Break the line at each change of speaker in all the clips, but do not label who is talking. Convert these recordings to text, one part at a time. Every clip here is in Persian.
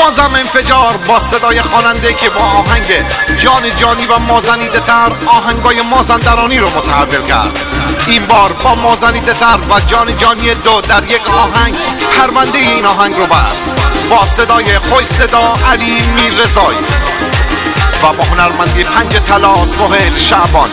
بازم انفجار با صدای خواننده که با آهنگ جان جانی و مازنیده تر آهنگای مازندرانی رو متحول کرد. این بار با مازنیده تر و جان جانی دو در یک آهنگ پرونده این آهنگ رو بست با صدای خوش صدا علی میررضایی و با هنرمندی پنج طلا سهیل شعبانی.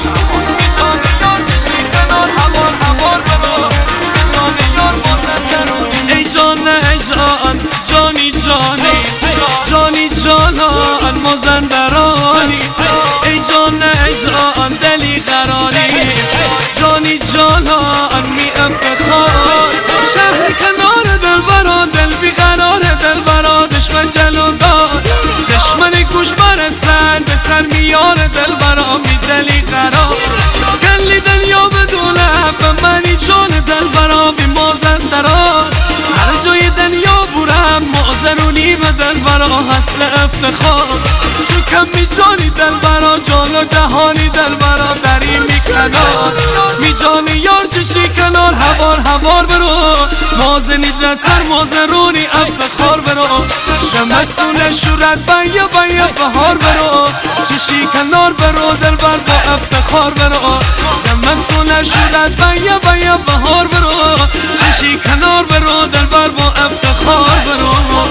ای جان ای جان جانی جانی جانی جانان مازندرانی ای جان ای جان دلی قراری جانی جانان می افتخار شهر کنار دلبرا دل بیقرار دلبرا دشمن جلو داد دشمن گوش برسن به سر میار دلبرا می دلی قرار گلی دنیا بدونه به منی جان دلبرا بی مازندران هر جای دنیا برم مازرونی به دلبرا حسل افتخار تو کم می جانی دلبرا جان و جهانی دلبرا دری می کنار می جانی یار چشی کنار هوار برو مازنی در سر مازرونی افتخار برو شمستون شورت بیا بهار برو چشی کنار برو دلبر با افتخار برو زمستون شورت بیا بهار برو چشی کنار برو دلبر با افتخار برو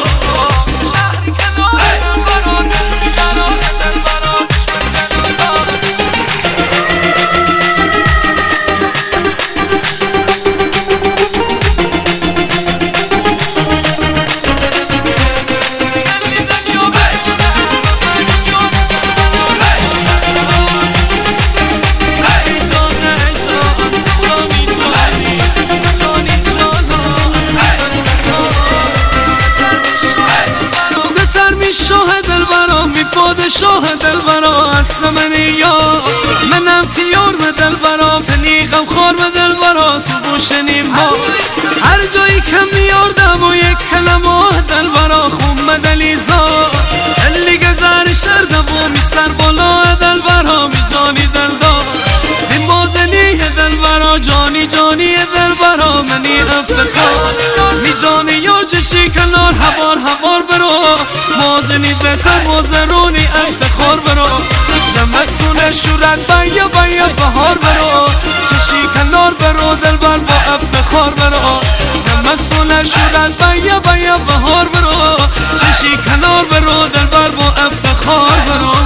شاه دلبرا اسمنی یا منم تیار به دلبرا تنیقم خار به دلبرا تو بوشنیم ها هر جایی کم میاردم و یک کلمه دلبرا خون دلیزا دلی گذر شرده و می سر بالا دلبرا می جانی دلدار این بازنی دلبرا جانی دلبرا منی افتخار می جانی یار چشی کنار هوار برو مازنی بسر مازرونی افتخار برو زمستون شورت بیا بهار برو چشی کنار برو دلبر با افتخار برو زمستون شورت بیا بهار برو چشی کنار برو دلبر با افتخار برو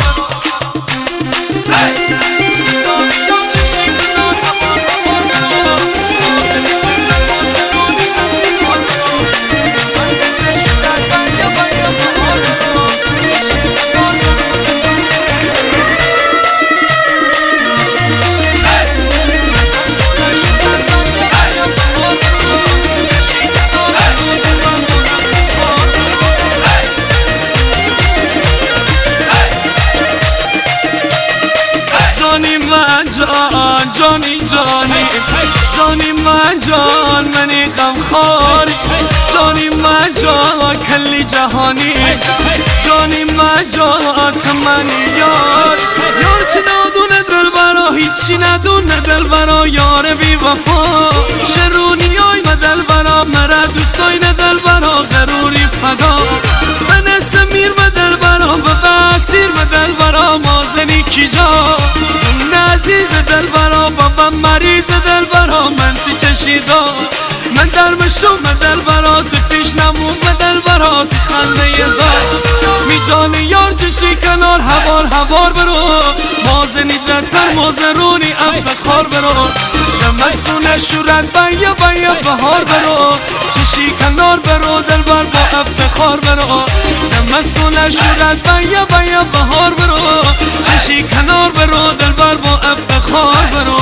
جانی من جان منی غمخواری جانی من جان کلی جهانی جانی من جان تمنی یار چه ندونه دلبرا هیچی ندونه دلبرا یار بی وفا شرونی های دلبرا مرا دوستای دلبرا غروری فدا من استمیر به دلبرا به بسیر به دلبرا مازنی کی جا عزیز دلبرا بابا مریض دلبرا من تی چشیدا من در مشوم دلبرا تو پیش نمون دلبرا تو خنده دا می جانی یار چشی کنار هوار برو مازنی در سر مازرونی افتخار برو زمستون شورت بیا بهار برو چشی کنار برو دلبر با افتخار برو زمستون شورت بیا بهار برو چشی کنار برو دلبر با افتخار برو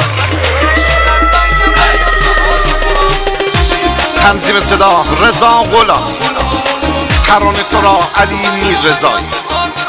تنظیم صدا رضا غلام، ترانه سرا علی میررضایی.